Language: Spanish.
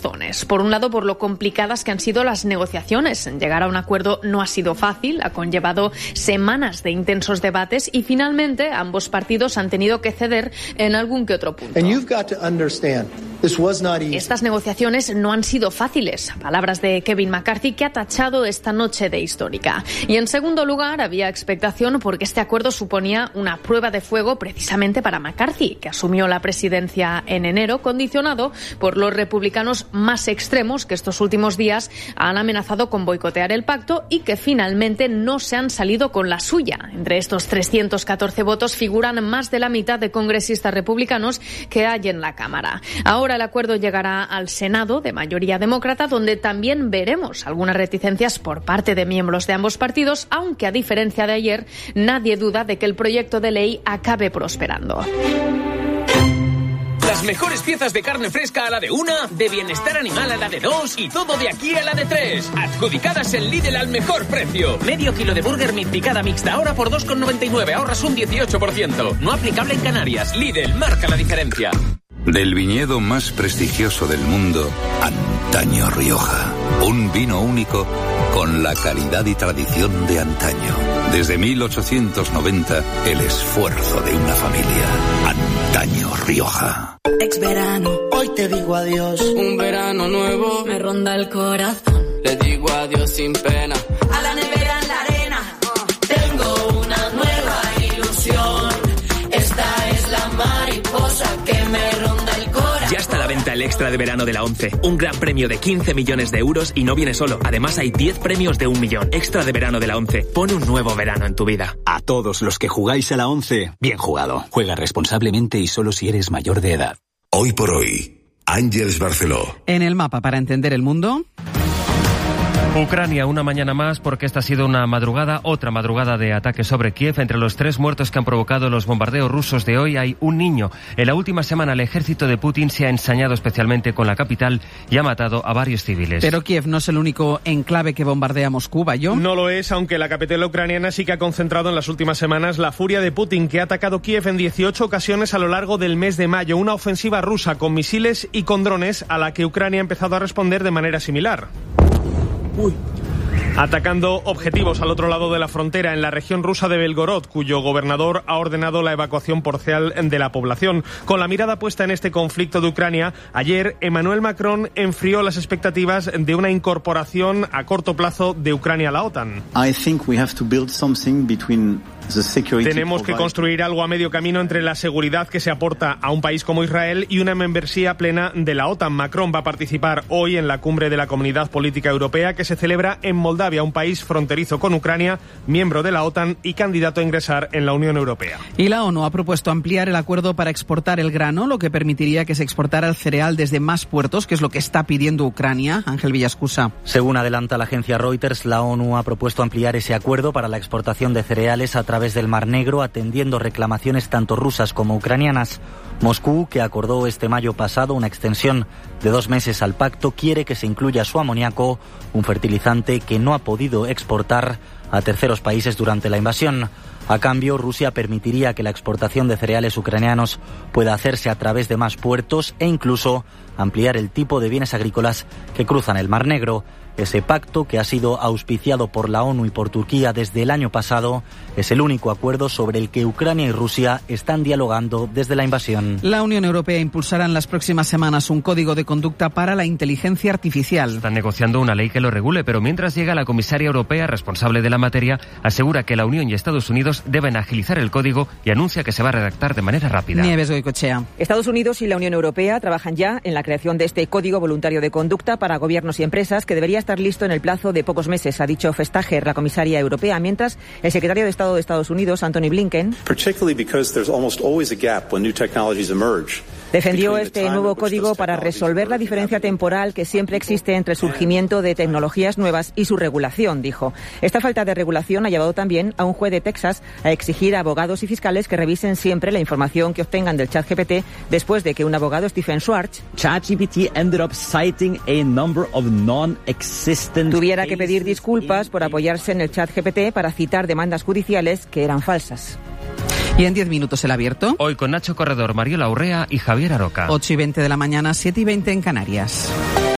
razones. Por un lado, por lo complicadas que han sido las negociaciones. Llegar a un acuerdo no ha sido fácil, ha conllevado semanas de intensos debates y finalmente ambos partidos han tenido que ceder en algún que otro punto. Estas negociaciones no han sido fáciles, palabras de Kevin McCarthy, que ha tachado esta noche de histórica. Y en segundo lugar, había expectación porque este acuerdo suponía una prueba de fuego precisamente para McCarthy, que asumió la presidencia en enero, condicionado por los republicanos más extremos que estos últimos días han amenazado con boicotear el pacto y que finalmente no se han salido con la suya. Entre estos 314 votos figuran más de la mitad de congresistas republicanos que hay en la Cámara. Ahora el acuerdo llegará al Senado de mayoría demócrata, donde también veremos algunas reticencias por parte de miembros de ambos partidos, aunque a diferencia de ayer, nadie duda de que el proyecto de ley acabe prosperando. Las mejores piezas de carne fresca a la de 1, de bienestar animal a la de 2 y todo de aquí a la de 3. Adjudicadas en Lidl al mejor precio. Medio kilo de burger meat picada mixta ahora por 2,99, ahorras un 18%. No aplicable en Canarias. Lidl, marca la diferencia. Del viñedo más prestigioso del mundo, Antaño Rioja. Un vino único con la calidad y tradición de antaño. Desde 1890, el esfuerzo de una familia. Antaño Rioja. Ex verano, hoy te digo adiós. Un verano nuevo me ronda el corazón. Le digo adiós sin pena. A la nevera en la arena. Tengo una nueva ilusión. Esta es la mariposa que me ronda el corazón. Ya está a la venta el extra de verano de la 11. Un gran premio de 15 millones de euros y no viene solo. Además hay 10 premios de 1 millón. Extra de verano de la 11. Pone un nuevo verano en tu vida. A todos los que jugáis a la 11, bien jugado. Juega responsablemente y solo si eres mayor de edad. Hoy por hoy, Ángeles Barceló. En el mapa para entender el mundo. Ucrania, una mañana más, porque esta ha sido otra madrugada de ataque sobre Kiev. Entre los 3 muertos que han provocado los bombardeos rusos de hoy hay un niño. En la última semana el ejército de Putin se ha ensañado especialmente con la capital y ha matado a varios civiles. Pero Kiev no es el único enclave que bombardea Moscú, ¿yo? No lo es, aunque la capital ucraniana sí que ha concentrado en las últimas semanas la furia de Putin, que ha atacado Kiev en 18 ocasiones a lo largo del mes de mayo. Una ofensiva rusa con misiles y con drones a la que Ucrania ha empezado a responder de manera similar. Atacando objetivos al otro lado de la frontera, en la región rusa de Belgorod, cuyo gobernador ha ordenado la evacuación parcial de la población. Con la mirada puesta en este conflicto de Ucrania, ayer Emmanuel Macron enfrió las expectativas de una incorporación a corto plazo de Ucrania a la OTAN. Tenemos que construir algo a medio camino entre la seguridad que se aporta a un país como Israel y una membresía plena de la OTAN. Macron va a participar hoy en la cumbre de la Comunidad Política Europea que se celebra en Moldavia, un país fronterizo con Ucrania, miembro de la OTAN y candidato a ingresar en la Unión Europea. Y la ONU ha propuesto ampliar el acuerdo para exportar el grano, lo que permitiría que se exportara el cereal desde más puertos, que es lo que está pidiendo Ucrania. Ángel Villascusa. Según adelanta la agencia Reuters, la ONU ha propuesto ampliar ese acuerdo para la exportación de cereales a través del Mar Negro, atendiendo reclamaciones tanto rusas como ucranianas. Moscú, que acordó este mayo pasado una extensión de 2 meses al pacto, quiere que se incluya su amoníaco, un fertilizante que no ha podido exportar a terceros países durante la invasión. A cambio, Rusia permitiría que la exportación de cereales ucranianos pueda hacerse a través de más puertos e incluso ampliar el tipo de bienes agrícolas que cruzan el Mar Negro. Ese pacto, que ha sido auspiciado por la ONU y por Turquía desde el año pasado, es el único acuerdo sobre el que Ucrania y Rusia están dialogando desde la invasión. La Unión Europea impulsará en las próximas semanas un código de conducta para la inteligencia artificial. Están negociando una ley que lo regule, pero mientras llega, la comisaria europea responsable de la materia asegura que la Unión y Estados Unidos deben agilizar el código y anuncia que se va a redactar de manera rápida. Nieves Goicoechea. Estados Unidos y la Unión Europea trabajan ya en la creación de este código voluntario de conducta para gobiernos y empresas, que debería estar listo en el plazo de pocos meses, ha dicho Vestager, la comisaria europea, mientras el secretario de Estado de Estados Unidos, Anthony Blinken, defendió este nuevo código para resolver la diferencia temporal que siempre existe entre el surgimiento de tecnologías nuevas y su regulación, dijo. Esta falta de regulación ha llevado también a un juez de Texas a exigir a abogados y fiscales que revisen siempre la información que obtengan del ChatGPT, después de que un abogado, Stephen Schwartz, tuviera que pedir disculpas por apoyarse en el ChatGPT para citar demandas judiciales que eran falsas. Y en 10 minutos el abierto. Hoy con Nacho Corredor, Mariola Urrea y Javier Aroca. 8:20 de la mañana, 7:20 en Canarias.